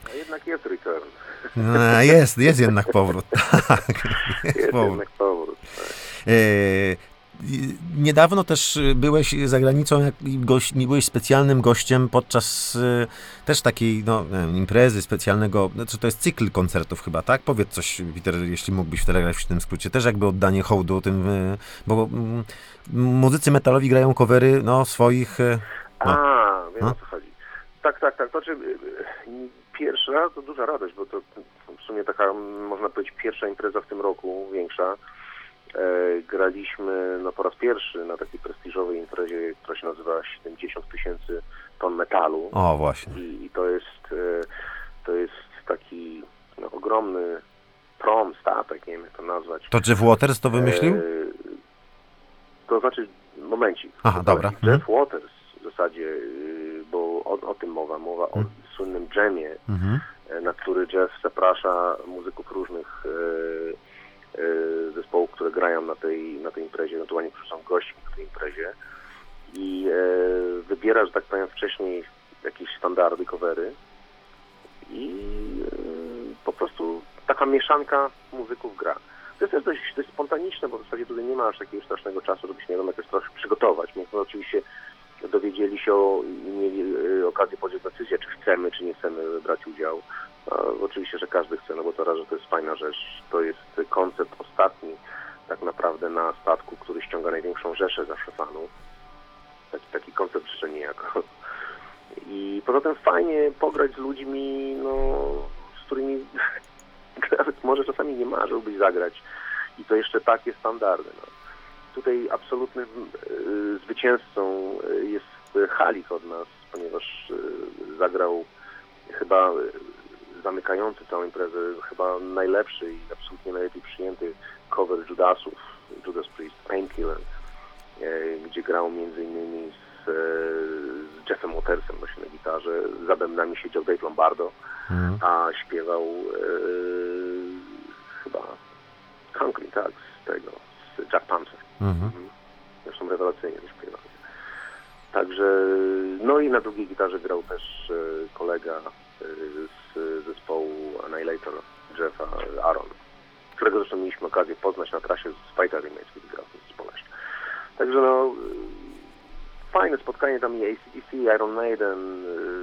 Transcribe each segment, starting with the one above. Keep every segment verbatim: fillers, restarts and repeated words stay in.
A jednak jest return. No, jest, jest jednak powrót. Tak, jest jest powrót. jednak powrót. Tak. E, Niedawno też byłeś za granicą, jak gość, byłeś specjalnym gościem podczas y, też takiej no, imprezy specjalnego, znaczy to jest cykl koncertów chyba, tak? Powiedz coś, Peter, jeśli mógłbyś w telegraficznym skrócie, też jakby oddanie hołdu tym, y, bo y, muzycy metalowi grają covery, no, swoich... Y, no. A, wiem no? o co chodzi. Tak, tak, tak, to znaczy pierwsza to duża radość, bo to w sumie taka, można powiedzieć, pierwsza impreza w tym roku, większa. E, graliśmy no, po raz pierwszy na takiej prestiżowej imprezie, która się nazywa siedemdziesiąt tysięcy ton metalu. O, właśnie. I, i to jest e, to jest taki no, ogromny prom, statek, nie wiem jak to nazwać. To Jeff Waters to wymyślił? E, to znaczy, momencik. Aha, to dobra. Jeff hmm. Waters w zasadzie, bo o, o tym mowa, mowa hmm. o słynnym jamie, hmm. na który Jeff zaprasza muzyków różnych e, zespołów, które grają na tej, na tej imprezie, ewentualnie którzy są gośćmi na tej imprezie i e, wybiera, że tak powiem, wcześniej jakieś standardy, covery i e, po prostu taka mieszanka muzyków gra. To jest też dość, dość spontaniczne, bo w zasadzie tutaj nie ma aż takiego strasznego czasu, żeby się nie wiem, jakoś trochę przygotować. Myśmy oczywiście dowiedzieli się o, i mieli okazję podjąć decyzję, czy chcemy, czy nie chcemy brać udziału. No, oczywiście, że każdy chce, no bo to raz, że to jest fajna rzecz. To jest koncept ostatni tak naprawdę na statku, który ściąga największą rzeszę zawsze fanów. Taki, taki koncept jeszcze niejako. I poza tym fajnie pograć z ludźmi, no, z którymi nawet może czasami nie marzyłbyś zagrać. I to jeszcze takie standardy. No. Tutaj absolutnym y, zwycięzcą jest Halik od nas, ponieważ y, zagrał chyba zamykający całą imprezę, chyba najlepszy i absolutnie najlepiej przyjęty cover Judasów, Judas Priest, Painkiller, e, gdzie grał między innymi z, e, z Jeffem Watersem właśnie na gitarze, za bębnami siedział Dave Lombardo, mm. a śpiewał e, chyba Concrete, tak, z tego, z Jack Panther. Mm-hmm. Zresztą rewelacyjnie śpiewał. Także, no i na drugiej gitarze grał też e, kolega e, z zespołu Annihilator, Jeffa, Aaron, którego zresztą mieliśmy okazję poznać na trasie z Fighter Remains, kiedy grał w tym zespole. Także no, fajne spotkanie, tam i A C D C, Iron Maiden,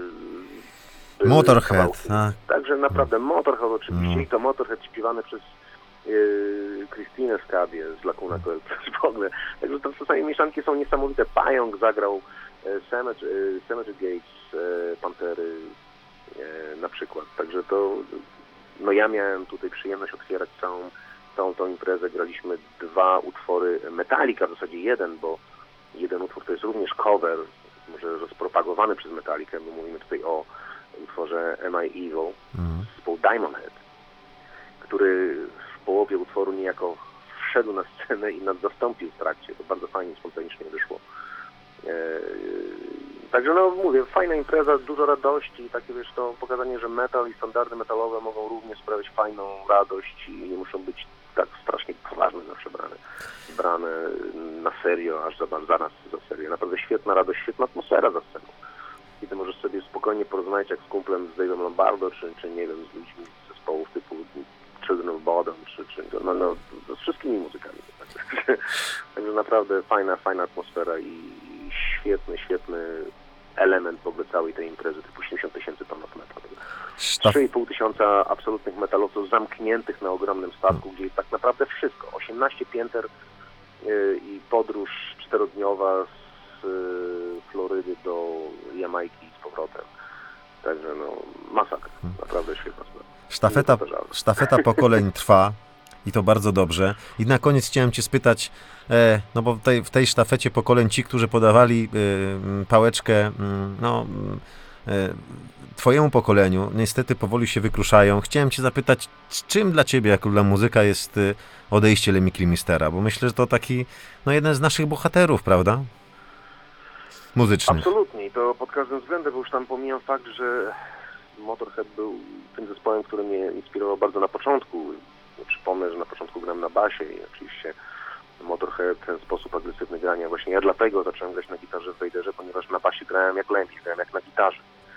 yy, Motorhead. A. Także naprawdę Motorhead oczywiście, no. i to Motorhead śpiewany przez yy, Christinę Skabie z Lacuna Coil w ogóle. Także to czasami mieszanki są niesamowite. Pająk zagrał yy, Cemetery, yy, Cemetery Gates, yy, Pantery, na przykład. Także to, no ja miałem tutaj przyjemność otwierać całą, całą tą imprezę. Graliśmy dwa utwory Metallica, w zasadzie jeden, bo jeden utwór to jest również cover, może rozpropagowany przez Metallicę, bo mówimy tutaj o utworze Am I Evil, mm. zespołu Diamond Head, który w połowie utworu niejako wszedł na scenę i nas zastąpił w trakcie. To bardzo fajnie, spontanicznie wyszło. Także no mówię, fajna impreza, dużo radości i takie wiesz, to pokazanie, że metal i standardy metalowe mogą również sprawiać fajną radość i nie muszą być tak strasznie poważne zawsze brane, brane na serio, aż za, za nas za serio. Naprawdę świetna radość, świetna atmosfera za sceną. Kiedy możesz sobie spokojnie porozmawiać jak z kumplem z Dave'em Lombardo, czy, czy nie wiem, z ludźmi z zespołów typu Children of Bodom, czy, czy no, no, z wszystkimi muzykami. Także naprawdę fajna, fajna atmosfera i świetny, świetny element w ogóle całej tej imprezy, typu siedemdziesiąt tysięcy ton metalu. trzy i pół tysiąca absolutnych metalowców zamkniętych na ogromnym statku, hmm. gdzie jest tak naprawdę wszystko. osiemnaście pięter yy, i podróż czterodniowa z yy, Florydy do Jamajki z powrotem. Także no, masakra. Naprawdę świetna sprawa. Sztafeta, sztafeta pokoleń trwa. I to bardzo dobrze. I na koniec chciałem cię spytać, e, no bo w tej, w tej sztafecie pokoleń ci, którzy podawali e, pałeczkę, no, e, twojemu pokoleniu, niestety powoli się wykruszają. Chciałem cię zapytać, czym dla ciebie, jako dla muzyka, jest odejście Lemmy Kilmistera? Bo myślę, że to taki, no, jeden z naszych bohaterów, prawda? Muzycznych. Absolutnie. I to pod każdym względem, bo już tam pomijam fakt, że Motorhead był tym zespołem, który mnie inspirował bardzo na początku. Przypomnę, że na początku grałem na basie i oczywiście Motorhead, ten sposób agresywny grania, właśnie ja dlatego zacząłem grać na gitarze w Vaderze, ponieważ na basie grałem jak Lemmy, grałem jak na gitarze.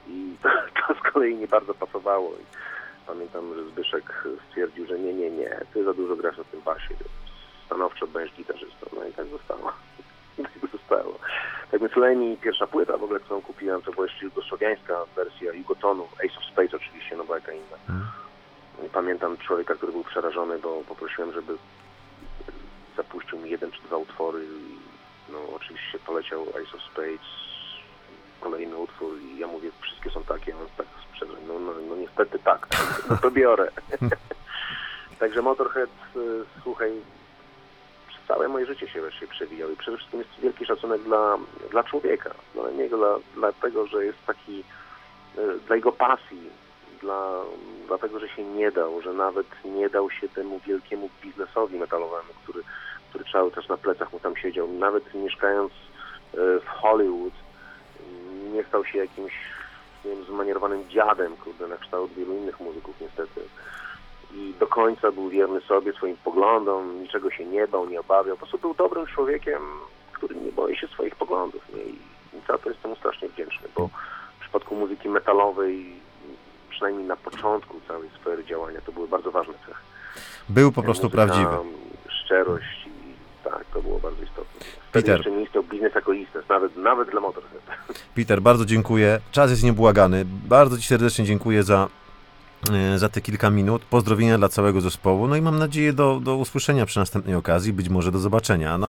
I to, to z kolei nie bardzo pasowało. I pamiętam, że Zbyszek stwierdził, że nie, nie, nie, ty za dużo grasz na tym basie, więc stanowczo będziesz gitarzystą. No i tak zostało. tak zostało. Tak więc Lemmy, pierwsza płyta w ogóle, którą kupiłem, to była jeszcze jugosłowiańska wersja Jugotonu, Ace of Spades oczywiście, no bo jaka inna. Hmm. I pamiętam człowieka, który był przerażony, bo poprosiłem, żeby zapuścił mi jeden czy dwa utwory i no oczywiście poleciał Ace of Spades, kolejny utwór i ja mówię, wszystkie są takie, on tak sprzedał, no, no, no niestety tak, no to biorę. Także Motorhead, słuchaj, przez całe moje życie się wreszcie przewijał i przede wszystkim jest wielki szacunek dla, dla człowieka, dla niego, dla, dlatego, że jest taki, dla jego pasji, dla, dlatego, że się nie dał, że nawet nie dał się temu wielkiemu biznesowi metalowemu, który, który cały czas na plecach mu tam siedział. Nawet mieszkając w Hollywood, nie stał się jakimś, nie wiem, zmanierowanym dziadem, kurde, na kształt wielu innych muzyków niestety. I do końca był wierny sobie, swoim poglądom, niczego się nie bał, nie obawiał. Po prostu był dobrym człowiekiem, który nie boi się swoich poglądów. Nie? I za to jestem mu strasznie wdzięczny, bo w przypadku muzyki metalowej, przynajmniej na początku całej sfery działania, to były bardzo ważne cechy. Był po prostu Muzyka, prawdziwy. Szczerość i tak, to było bardzo istotne. Wtedy Peter. jeszcze nie istniał biznes jako biznes, nawet, nawet dla Motorhead. Peter, bardzo dziękuję. Czas jest niebłagany. Bardzo Ci serdecznie dziękuję za, za te kilka minut. Pozdrowienia dla całego zespołu. No i mam nadzieję do, do usłyszenia przy następnej okazji, być może do zobaczenia. No.